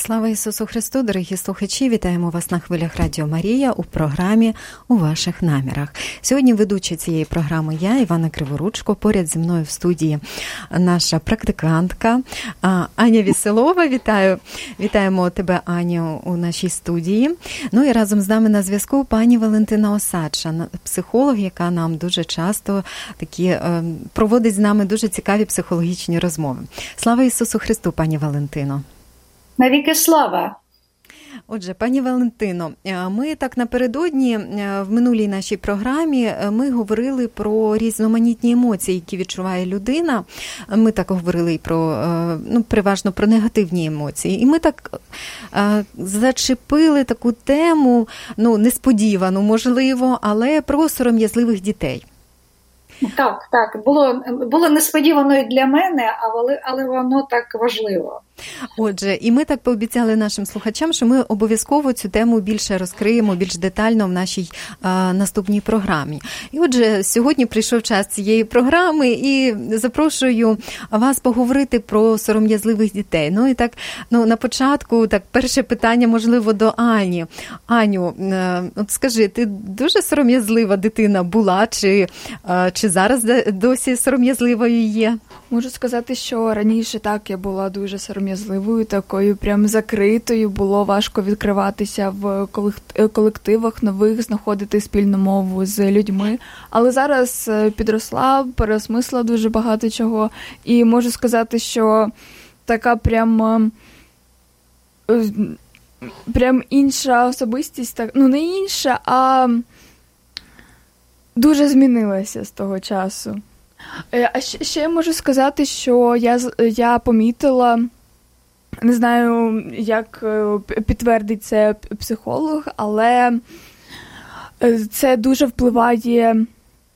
Слава Ісусу Христу, дорогі слухачі! Вітаємо вас на хвилях Радіо Марія у програмі «У ваших намірах». Сьогодні ведуча цієї програми я, Івана Криворучко. Поряд зі мною в студії наша практикантка Аня Веселова. Вітаємо тебе, Аню, у нашій студії. Ну і разом з нами на зв'язку пані Валентина Осадча, психолог, яка нам дуже часто проводить з нами дуже цікаві психологічні розмови. Слава Ісусу Христу, пані Валентино! Навіки слава! Отже, пані Валентино, ми так напередодні в минулій нашій програмі ми говорили про різноманітні емоції, які відчуває людина. Ми так говорили і переважно про негативні емоції. І ми так зачепили таку тему, несподівану, можливо, але про сором'язливих дітей. Так. Було несподівано і для мене, але воно так важливо. Отже, і ми так пообіцяли нашим слухачам, що ми обов'язково цю тему більше розкриємо, більш детально в нашій наступній програмі. І отже, сьогодні прийшов час цієї програми і запрошую вас поговорити про сором'язливих дітей. Ну і так, на початку, перше питання, можливо, до Ані. Аню, от скажи, ти дуже сором'язлива дитина була, чи зараз досі сором'язливою є? Можу сказати, що раніше так, я була дуже сором'язливою, такою прям закритою, було важко відкриватися в колективах нових, знаходити спільну мову з людьми. Але зараз підросла, переосмислила дуже багато чого і можу сказати, що така прям інша особистість, не інша, а дуже змінилася з того часу. А ще я можу сказати, що я помітила, не знаю, як підтвердить це психолог, але це дуже впливає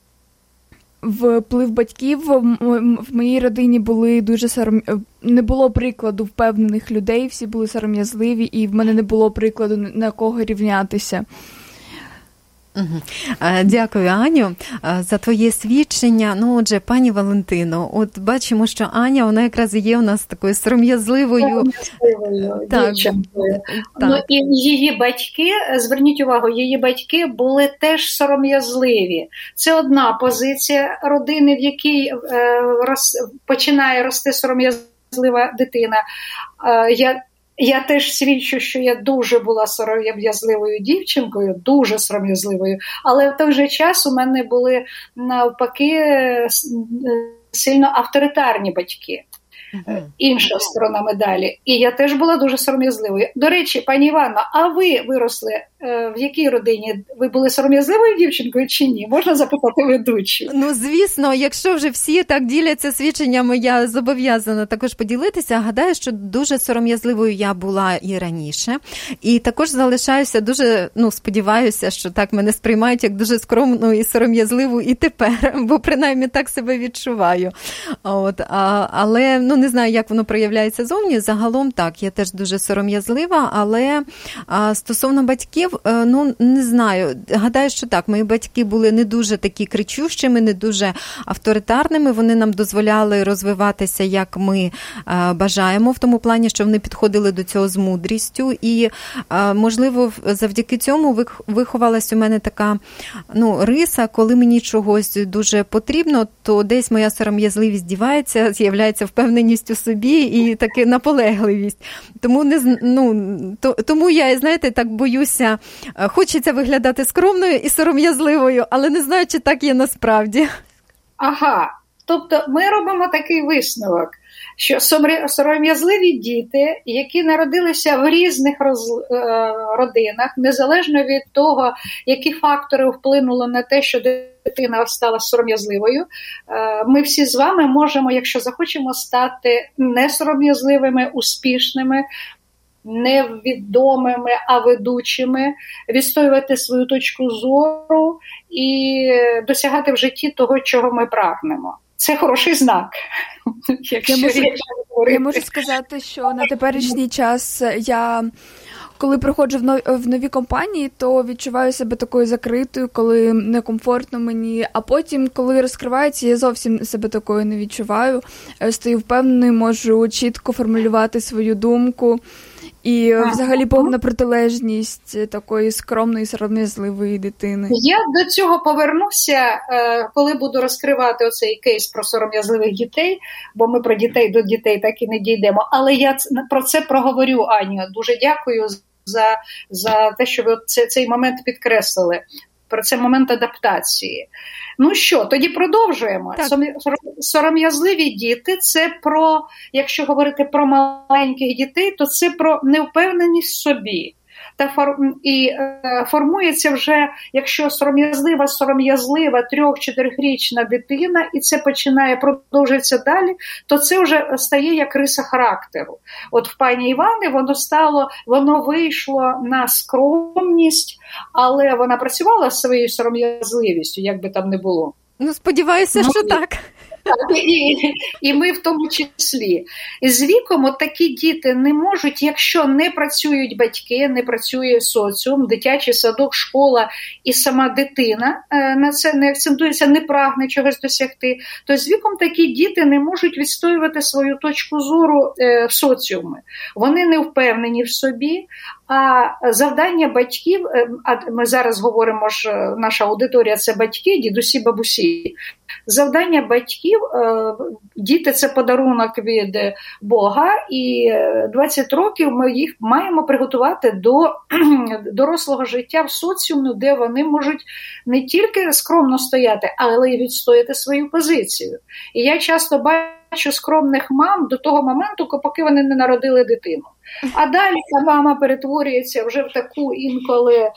вплив батьків. В моїй родині були не було прикладу впевнених людей, всі були сором'язливі, і в мене не було прикладу, на кого рівнятися. Дякую, Аню, за твоє свідчення. Отже, пані Валентино, от бачимо, що Аня, вона якраз є у нас такою сором'язливою дівчинкою. І її батьки, зверніть увагу, її батьки були теж сором'язливі. Це одна позиція родини, в якій починає рости сором'язлива дитина. Я теж свідчу, що я дуже була сором'язливою дівчинкою, дуже сором'язливою, але в той же час у мене були навпаки сильно авторитарні батьки. Інша сторона медалі. І я теж була дуже сором'язливою. До речі, пані Іванно, а ви виросли в якій родині? Ви були сором'язливою дівчинкою чи ні? Можна запитати ведучу? Звісно, якщо вже всі так діляться свідченнями, я зобов'язана також поділитися. Гадаю, що дуже сором'язливою я була і раніше. І також залишаюся дуже, сподіваюся, що так мене сприймають як дуже скромну і сором'язливу і тепер, бо принаймні так себе відчуваю. Але, не знаю, як воно проявляється зовні. Загалом так, я теж дуже сором'язлива, але стосовно батьків, не знаю. Гадаю, що так, мої батьки були не дуже такі кричущими, не дуже авторитарними. Вони нам дозволяли розвиватися, як ми бажаємо, в тому плані, що вони підходили до цього з мудрістю. І, можливо, завдяки цьому виховалась у мене така, риса, коли мені чогось дуже потрібно, то десь моя сором'язливість дівається, з'являється впевненість у собі і таки наполегливість. Тому я, знаєте, так боюся, хочеться виглядати скромною і сором'язливою, але не знаю, чи так є насправді. Ага, тобто ми робимо такий висновок, що сором'язливі діти, які народилися в різних родинах, незалежно від того, які фактори вплинули на те, що дитина стала сором'язливою, ми всі з вами можемо, якщо захочемо, стати не сором'язливими, успішними, невідомими, а ведучими, відстоювати свою точку зору і досягати в житті того, чого ми прагнемо. Це хороший знак. Я можу сказати, що на теперішній час коли приходжу в нові компанії, то відчуваю себе такою закритою, коли некомфортно мені, а потім, коли розкривається, я зовсім себе такою не відчуваю. Стою впевненою, можу чітко формулювати свою думку І взагалі повна протилежність такої скромної, сором'язливої дитини. Я до цього повернуся, коли буду розкривати оцей кейс про сором'язливих дітей, бо ми про дітей до дітей так і не дійдемо. Але я про це проговорю, Аню. Дуже дякую за те, що ви цей момент підкреслили. Про це момент адаптації. Ну що, тоді продовжуємо. Сором'язливі діти – це про, якщо говорити про маленьких дітей, то це про невпевненість в собі. І формується вже, якщо сором'язлива 3-4-річна дитина, і це продовжується далі, то це вже стає як риса характеру. От в пані Івани воно вийшло на скромність, але вона працювала з своєю сором'язливістю, як би там не було. Ну, сподіваюся, що так. І ми в тому числі. І з віком от такі діти не можуть, якщо не працюють батьки, не працює соціум, дитячий садок, школа і сама дитина на це не акцентується, не прагне чогось досягти, то з віком такі діти не можуть відстоювати свою точку зору в соціумі. Вони не впевнені в собі, а завдання батьків, а ми зараз говоримо, що наша аудиторія – це батьки, дідусі, бабусі. Завдання батьків, діти – це подарунок від Бога, і 20 років ми їх маємо приготувати до дорослого життя в соціумі, де вони можуть не тільки скромно стояти, але й відстояти свою позицію. І я часто бачу скромних мам до того моменту, поки вони не народили дитину. А далі ця мама перетворюється вже в таку інколи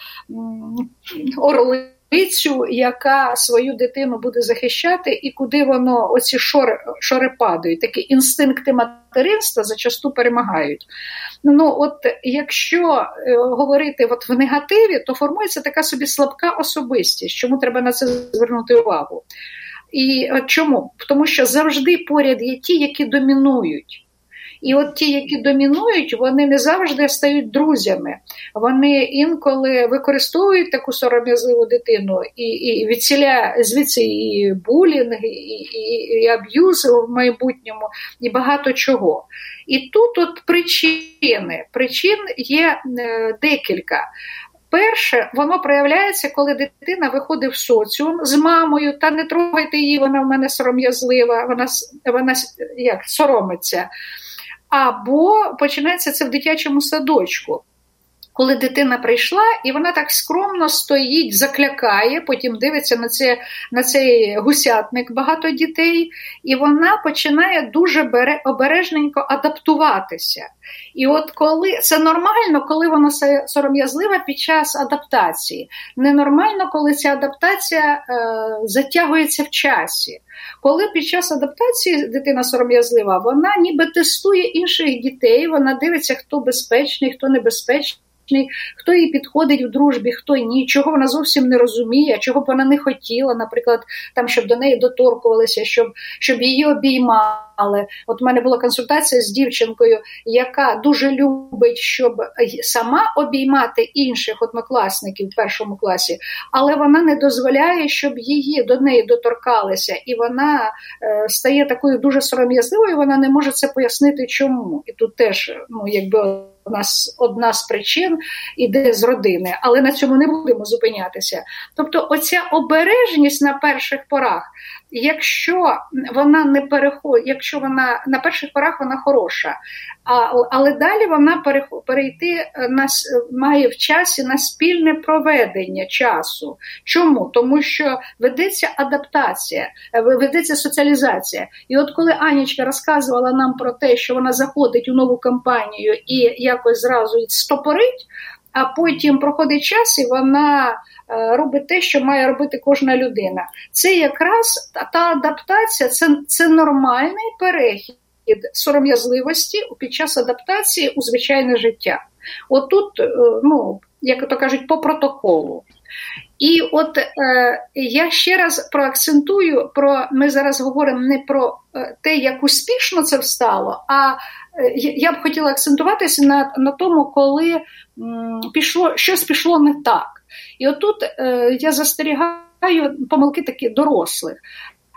орлицю, яка свою дитину буде захищати, і куди воно, оці шори падають. Такі інстинкти материнства зачасту перемагають. Ну, от якщо говорити от в негативі, то формується така собі слабка особистість. Чому треба на це звернути увагу? І чому? Тому що завжди поряд є ті, які домінують. І от ті, які домінують, вони не завжди стають друзями. Вони інколи використовують таку сором'язливу дитину і звідси і булінг, і аб'юз в майбутньому, і багато чого. І тут от причин є декілька. Перше, воно проявляється, коли дитина виходить в соціум з мамою, та не трогайте її, вона в мене сором'язлива, вона як соромиться. Або починається це в дитячому садочку, коли дитина прийшла, і вона так скромно стоїть, заклякає, потім дивиться на цей гусятник багато дітей, і вона починає дуже обережненько адаптуватися. І от коли це нормально, коли вона сором'язлива під час адаптації. Ненормально, коли ця адаптація затягується в часі. Коли під час адаптації дитина сором'язлива, вона ніби тестує інших дітей, вона дивиться, хто безпечний, хто небезпечний, хто їй підходить в дружбі, хто ні, чого вона зовсім не розуміє, чого б вона не хотіла, наприклад, там, щоб до неї доторкувалися, щоб її обіймали. От у мене була консультація з дівчинкою, яка дуже любить, щоб сама обіймати інших однокласників в першому класі, але вона не дозволяє, щоб до неї доторкалися, і вона стає такою дуже сором'язливою, вона не може це пояснити чому. І тут теж, одна з причин іде з родини, але на цьому не будемо зупинятися. Тобто оця обережність на перших порах, якщо вона не переходить, якщо вона на перших порах вона хороша, але далі вона має в часі на спільне проведення часу. Чому? Тому що ведеться адаптація, ведеться соціалізація. І от коли Анічка розказувала нам про те, що вона заходить у нову компанію і якось зразу стопорить, а потім проходить час і вона робить те, що має робити кожна людина. Це якраз та адаптація, це нормальний перехід сором'язливості під час адаптації у звичайне життя. Отут, як то кажуть, по протоколу. І от я ще раз проакцентую, ми зараз говоримо не про те, як успішно це встало, а я б хотіла акцентуватися на тому, коли щось пішло не так. І отут я застерігаю помилки такі дорослих.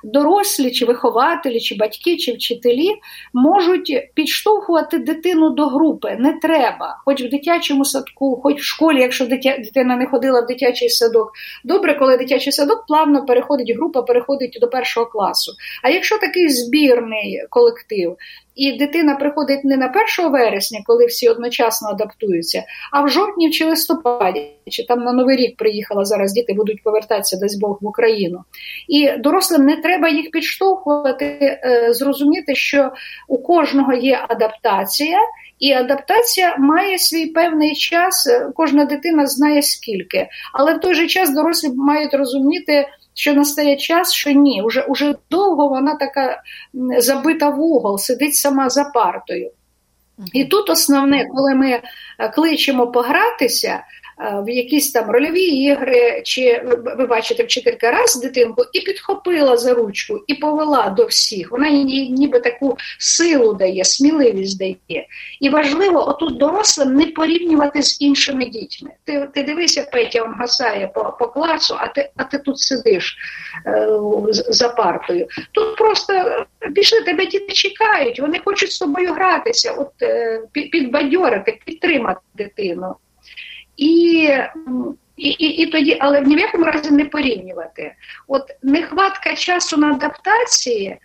дорослі, чи вихователі, чи батьки, чи вчителі можуть підштовхувати дитину до групи. Не треба. Хоч в дитячому садку, хоч в школі, якщо дитина не ходила в дитячий садок. Добре, коли дитячий садок плавно переходить, група переходить до 1 класу. А якщо такий збірний колектив, і дитина приходить не на 1 вересня, коли всі одночасно адаптуються, а в жовтні чи листопаді, чи там на Новий рік приїхала, зараз діти будуть повертатися, дасть Бог, в Україну. І дорослим не треба їх підштовхувати, зрозуміти, що у кожного є адаптація, і адаптація має свій певний час, кожна дитина знає скільки. Але в той же час дорослі мають розуміти, що настає час, що ні, уже довго вона така забита в угол, сидить сама за партою. І тут основне, коли ми кличемо погратися в якісь там рольові ігри, чи, ви бачите, вчителька раз дитинку і підхопила за ручку, і повела до всіх. Вона їй ніби таку силу дає, сміливість дає. І важливо отут дорослим не порівнювати з іншими дітьми. Ти дивися, Петя, він гасає по класу, а ти тут сидиш за партою. Тут просто пішли, тебе діти чекають, вони хочуть з тобою гратися, підбадьорити, підтримати дитину. І тоді, але ні в якому разі не порівнювати. От нехватка часу на адаптації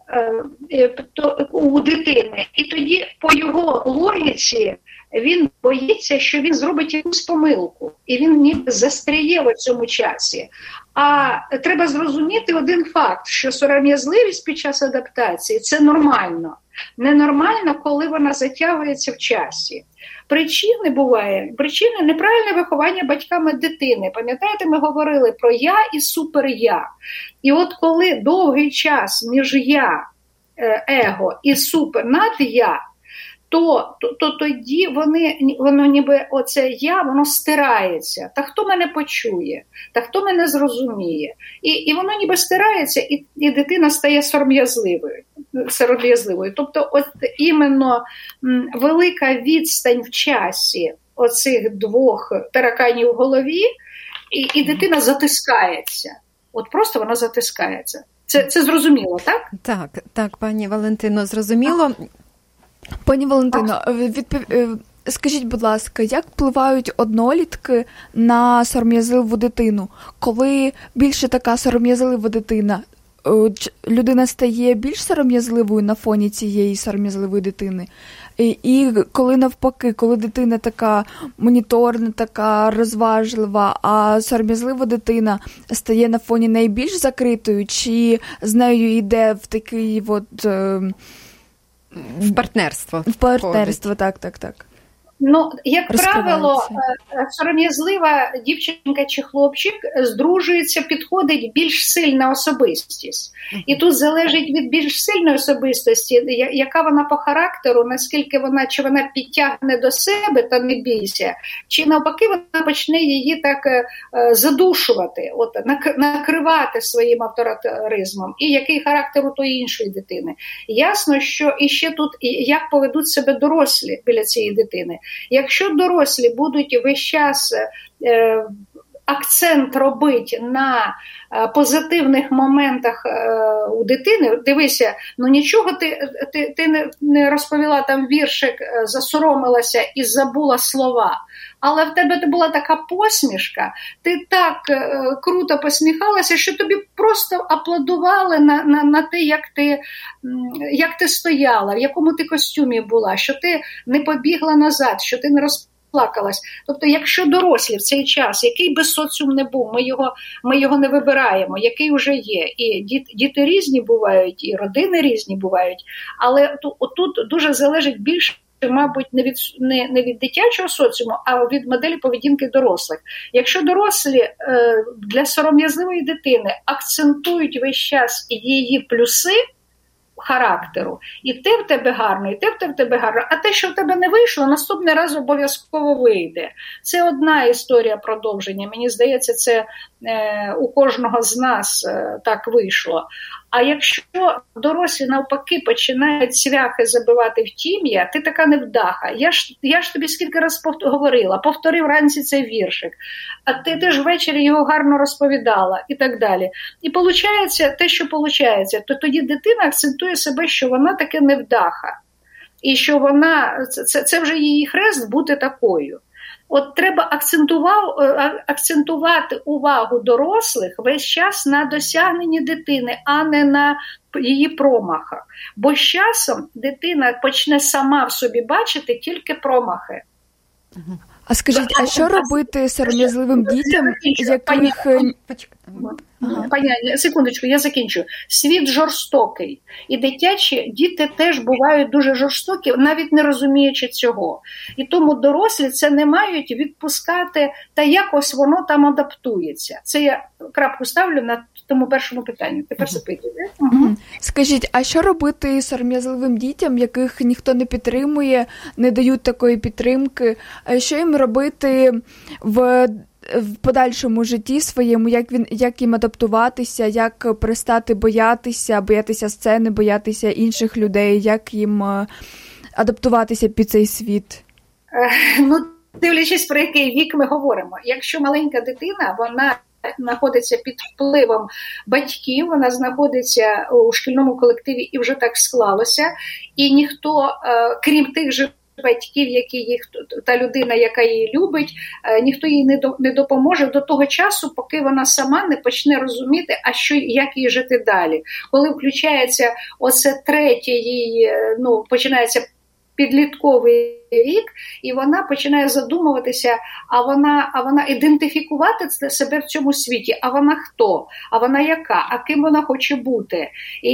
у дитини, і тоді по його логіці він боїться, що він зробить якусь помилку, і він ніби застряє в цьому часі. А треба зрозуміти один факт, що сором'язливість під час адаптації – це нормально. Ненормально, коли вона затягується в часі. Причини неправильне виховання батьками дитини. Пам'ятаєте, ми говорили про «я» і «супер-я». І от коли довгий час між «я», его і «супер» над «я», то тоді воно ніби оце «я», воно стирається. Та хто мене почує? Та хто мене зрозуміє? І воно ніби стирається, і дитина стає сором'язливою. Тобто от іменно велика відстань в часі оцих двох тараканів в голові, і дитина затискається. От просто вона затискається. Це зрозуміло, так? Так, пані Валентино, зрозуміло. Пані Валентино, скажіть, будь ласка, як впливають однолітки на сором'язливу дитину? Коли більше така сором'язлива дитина, людина стає більш сором'язливою на фоні цієї сором'язливої дитини? І коли навпаки, коли дитина така моніторна, така розважлива, а сором'язлива дитина стає на фоні найбільш закритою, чи з нею йде в такий от... В партнерство. В партнерство, так. Ну, як правило, сором'язлива дівчинка чи хлопчик здружується, підходить більш сильна особистість. І тут залежить від більш сильної особистості, яка вона по характеру, наскільки вона, чи вона підтягне до себе, та не бійся, чи навпаки вона почне її так задушувати, накривати своїм авторитаризмом. І який характер у тої іншої дитини. Ясно, що іще тут, як поведуть себе дорослі біля цієї дитини. Якщо дорослі будуть весь час акцент робити на позитивних моментах у дитини, дивися, ну нічого ти не розповіла там віршик, засоромилася і забула слова, але в тебе була така посмішка, ти так круто посміхалася, що тобі просто аплодували на те, як ти стояла, в якому ти костюмі була, що ти не побігла назад, що ти не розплакалась. Тобто, якщо дорослі в цей час, який би соціум не був, ми його не вибираємо, який вже є. І діти різні бувають, і родини різні бувають, але тут дуже залежить більше, мабуть, не від дитячого соціуму, а від моделі поведінки дорослих. Якщо дорослі для сором'язливої дитини акцентують весь час її плюси характеру, і те в тебе гарно, і те в тебе гарно, а те, що в тебе не вийшло, наступний раз обов'язково вийде. Це одна історія продовження. Мені здається, це у кожного з нас так вийшло. А якщо дорослі навпаки починають цвяхи забивати в тім'я, ти така невдаха. Я ж тобі скільки раз говорила, повтори вранці цей віршик, а ти ж ввечері його гарно розповідала і так далі. І виходить те, що виходить, то тоді дитина акцентує себе, що вона таки невдаха. І що вона, це вже її хрест бути такою. От треба акцентувати увагу дорослих весь час на досягненні дитини, а не на її промахах. Бо з часом дитина почне сама в собі бачити тільки промахи. А скажіть, а що робити сором'язливим дітям, яких... Секундочку, я закінчу. Світ жорстокий. І дитячі діти теж бувають дуже жорстокі, навіть не розуміючи цього. І тому дорослі це не мають відпускати, та якось воно там адаптується. Це я крапку ставлю на тому першому питанню. Тепер запитую. Скажіть, а що робити сором'язливим дітям, яких ніхто не підтримує, не дають такої підтримки? Що їм робити в подальшому житті своєму, як їм адаптуватися, як перестати боятися сцени, боятися інших людей, як їм адаптуватися під цей світ? Дивлячись, про який вік ми говоримо. Якщо маленька дитина, вона знаходиться під впливом батьків, вона знаходиться у шкільному колективі і вже так склалося, і ніхто, крім тих же батьків, та людина, яка її любить, ніхто їй не допоможе до того часу, поки вона сама не почне розуміти, як їй жити далі. Коли включається оце третє її, починається підлітковий вік, і вона починає задумуватися, а вона ідентифікувати себе в цьому світі, а вона хто, а вона яка, а ким вона хоче бути.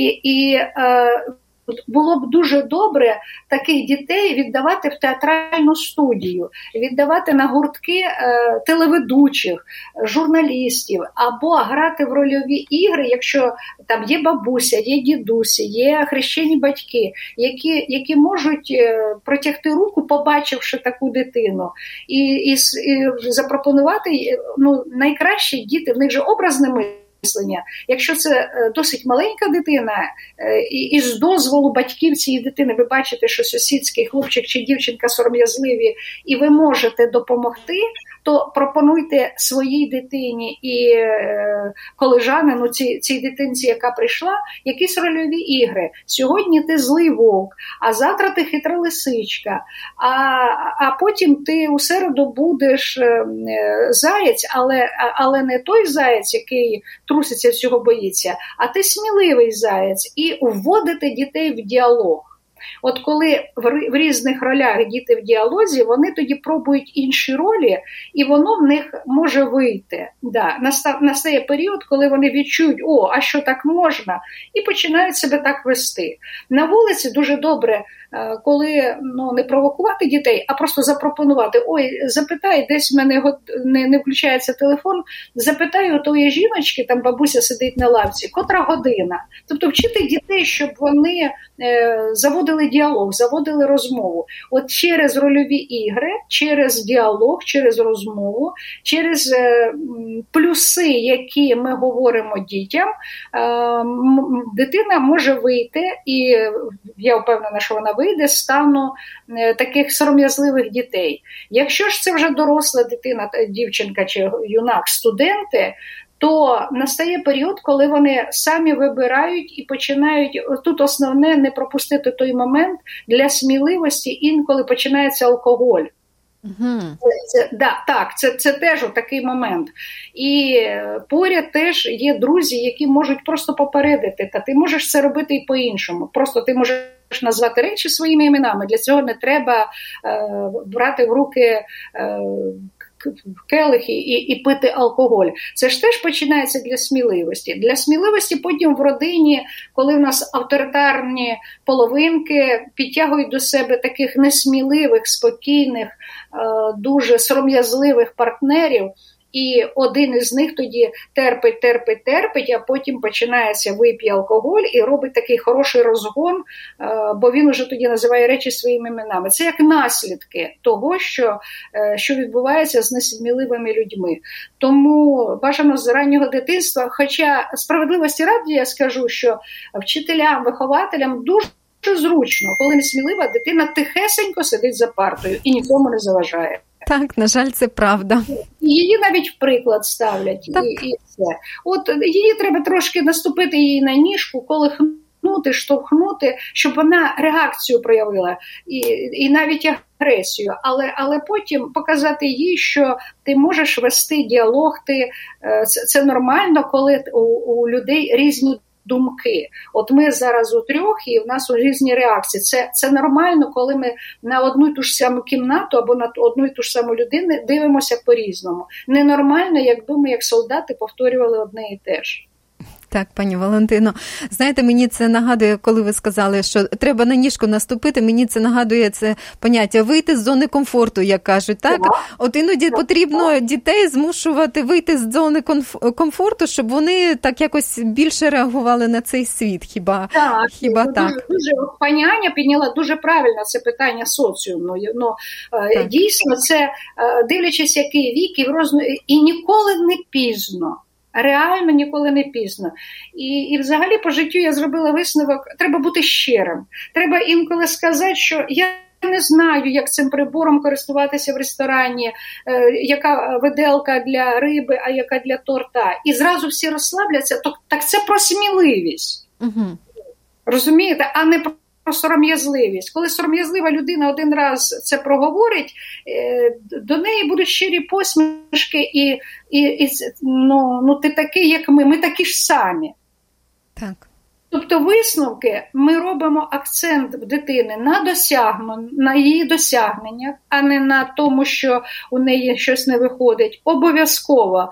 Було б дуже добре таких дітей віддавати в театральну студію, віддавати на гуртки телеведучих, журналістів, або грати в рольові ігри, якщо там є бабуся, є дідуся, є хрещені батьки, які можуть протягти руку, побачивши таку дитину, і запропонувати, найкраще діти, в них же образне мислення. Якщо це досить маленька дитина, і з дозволу батьків цієї дитини ви бачите, що сусідський хлопчик чи дівчинка сором'язливі, і ви можете допомогти, то пропонуйте своїй дитині і колежанину, цій дитинці, яка прийшла, якісь рольові ігри. Сьогодні ти злий вовк, а завтра ти хитра лисичка, а потім ти у середу будеш заєць, але не той заєць, який труситься, всього боїться, а ти сміливий заєць, і вводити дітей в діалог. От коли в різних ролях діти в діалозі, вони тоді пробують інші ролі, і воно в них може вийти. Да, настає період, коли вони відчують, а що так можна, і починають себе так вести. На вулиці дуже добре, коли не провокувати дітей, а просто запропонувати, запитай, десь в мене не включається телефон, запитай у тої жіночки, там бабуся сидить на лавці, котра година. Тобто вчити дітей, щоб вони заводили діалог, заводили розмову. От через рольові ігри, через діалог, через розмову, через плюси, які ми говоримо дітям, дитина може вийти, і я впевнена, що вона вийде з стану таких сором'язливих дітей. Якщо ж це вже доросла дитина, дівчинка чи юнак, студенти, то настає період, коли вони самі вибирають і починають, тут основне не пропустити той момент, для сміливості інколи починається алкоголь. Це теж такий момент. І поряд теж є друзі, які можуть просто попередити, та ти можеш це робити і по-іншому. Просто ти можеш назвати речі своїми іменами. Для цього не треба брати в руки келихи і пити алкоголь. Це ж теж починається для сміливості. Для сміливості потім в родині, коли в нас авторитарні половинки підтягують до себе таких несміливих, спокійних, дуже сором'язливих партнерів, і один із них тоді терпить, а потім починається, вип'є алкоголь і робить такий хороший розгон, бо він уже тоді називає речі своїми іменами. Це як наслідки того, що відбувається з несміливими людьми. Тому бажано з раннього дитинства, хоча справедливості раді я скажу, що вчителям, вихователям дуже зручно, коли несмілива дитина тихесенько сидить за партою і нікому не заважає. Так, на жаль, це правда. Її навіть в приклад ставлять. І все. От її треба трошки наступити її на ніжку, колихнути, штовхнути, щоб вона реакцію проявила, і навіть агресію. Але потім показати їй, що ти можеш вести діалог, це нормально, коли у людей різні думки. От ми зараз у трьох, і в нас різні реакції. Це нормально, коли ми на одну і ту ж саму кімнату або на одну і ту ж саму людину дивимося по-різному. Ненормально, якби ми, як солдати, повторювали одне і те ж. Так, пані Валентино. Знаєте, мені це нагадує, коли ви сказали, що треба на ніжку наступити, мені це нагадує це поняття вийти з зони комфорту, як кажуть, так? От іноді потрібно дітей змушувати вийти з зони комфорту, щоб вони так якось більше реагували на цей світ, хіба так? Дуже пані Аня підняла дуже правильно це питання соціуму. Дійсно, це, дивлячись, який вік, і ніколи не пізно. Реально ніколи не пізно. І взагалі по життю я зробила висновок, треба бути щирим. Треба інколи сказати, що я не знаю, як цим прибором користуватися в ресторані, яка виделка для риби, а яка для торта. І зразу всі розслабляться, так це про сміливість. Угу. Розумієте? А не про сором'язливість. Коли сором'язлива людина один раз це проговорить, до неї будуть щирі посмішки і ти такий, як ми такі ж самі. Так. Тобто висновки ми робимо акцент в дитини на її досягненнях, а не на тому, що у неї щось не виходить. Обов'язково.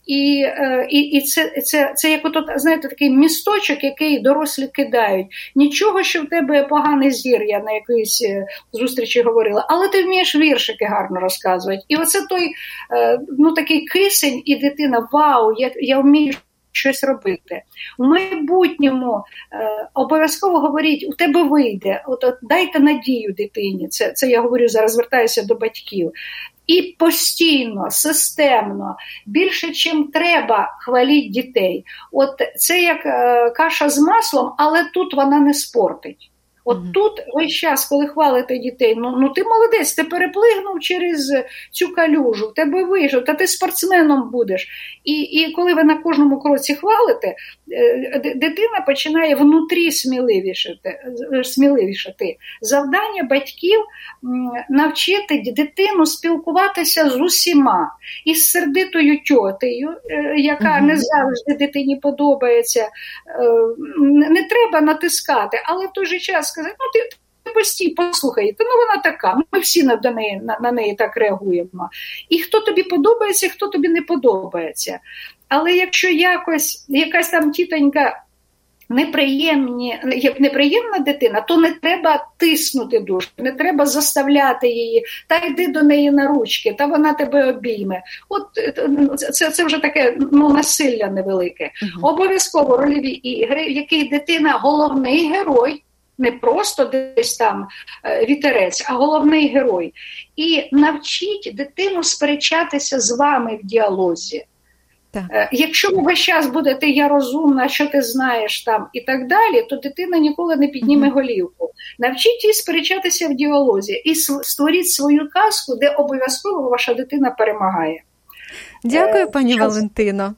І це як ото, знаєте, такий місточок, який дорослі кидають. Нічого, що в тебе поганий зір, я на якійсь зустрічі говорила, але ти вмієш віршики гарно розказувати. І оце той такий кисень, і дитина, вау, я вмію щось робити. У майбутньому обов'язково говоріть, у тебе вийде, от дайте надію дитині, це я говорю, зараз звертаюся до батьків. І постійно, системно, більше, чим треба, хваліть дітей. От це як каша з маслом, але тут вона не спортить. От тут весь час, коли хвалите дітей, ти молодець, ти переплигнув через цю калюжу, в тебе вийшов, та ти спортсменом будеш. І коли ви на кожному кроці хвалите, дитина починає внутрі сміливішати. Завдання батьків – навчити дитину спілкуватися з усіма. Із сердитою тьотею, яка не завжди дитині подобається. Не треба натискати, але в той же час сказати, ти постій, послухай, вона така, ми всі на неї так реагуємо. І хто тобі подобається, хто тобі не подобається. Але якщо якась там тітонька неприємна дитина, то не треба тиснути дуже, не треба заставляти її, та йди до неї на ручки, та вона тебе обійме. От це вже таке насилля невелике. Обов'язково рольові ігри, в яких дитина головний герой, не просто десь там вітерець, а головний герой. І навчіть дитину сперечатися з вами в діалозі. Так. Якщо ви весь час будете «я розумна, що ти знаєш» там і так далі, то дитина ніколи не підніме голівку. Навчіть її сперечатися в діалозі і створіть свою казку, де обов'язково ваша дитина перемагає. Дякую, пані Валентино.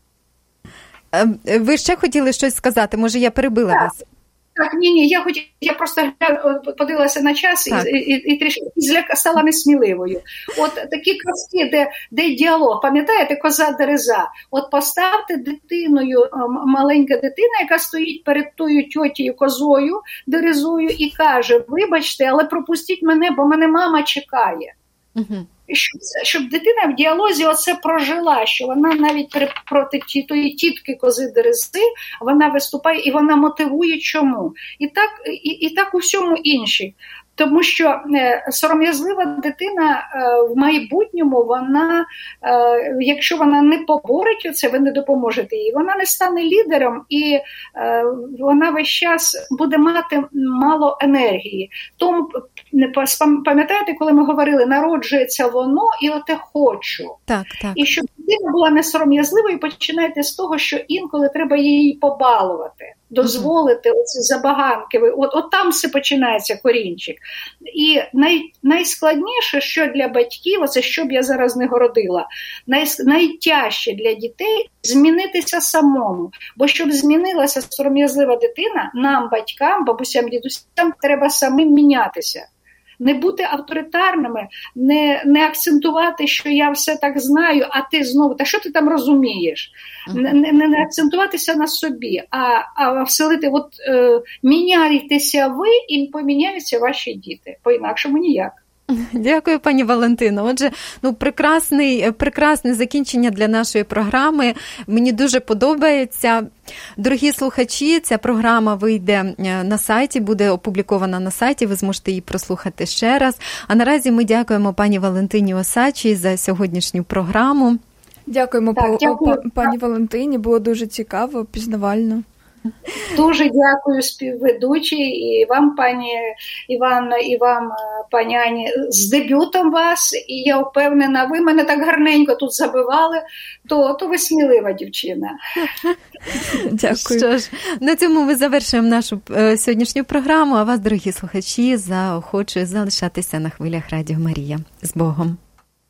Ви ще хотіли щось сказати? Може, я перебила вас? Так, ні, я просто подивилася на час і трішки стала несміливою. От такі казки, де діалог, пам'ятаєте, коза дереза. От поставте дитиною, маленька дитина, яка стоїть перед тою тьотєю козою дерезою і каже, вибачте, але пропустіть мене, бо мене мама чекає. Угу. Щоб дитина в діалозі оце прожила, що вона навіть проти тої тітки кози дерези, вона виступає і вона мотивує чому. І так у всьому іншій. Тому що сором'язлива дитина в майбутньому, вона, якщо вона не поборить оце, ви не допоможете їй, вона не стане лідером і вона весь час буде мати мало енергії. Тому, пам'ятаєте, коли ми говорили, народжується воно і оте хочу. Так. І щоб дитина була не сором'язливою, починайте з того, що інколи треба її побалувати, дозволити оці забаганки. От там все починається корінчик. І найскладніше, що для батьків, оце що б я зараз не городила, найтяжче для дітей змінитися самому. Бо щоб змінилася сором'язлива дитина, нам, батькам, бабусям, дідусям, треба самим мінятися. Не бути авторитарними, не акцентувати, що я все так знаю, а ти знову, та що ти там розумієш? Не акцентуватися на собі, а вселити, міняйтеся ви і поміняються ваші діти. По-інакшому ніяк. Дякую, пані Валентино. Отже, прекрасне закінчення для нашої програми. Мені дуже подобається. Дорогі слухачі, ця програма вийде на сайті, буде опублікована на сайті, ви зможете її прослухати ще раз. А наразі ми дякуємо пані Валентині Осадчій за сьогоднішню програму. Дякуємо, пані Валентині, було дуже цікаво, пізнавально. Дуже дякую співведучій і вам, пані Іванно, і вам, пані Ані, з дебютом вас. І я впевнена, ви мене так гарненько тут забивали, то ви смілива дівчина. Дякую. Що ж, на цьому ми завершуємо нашу сьогоднішню програму, а вас, дорогі слухачі, заохочую залишатися на хвилях Радіо Марія. З Богом!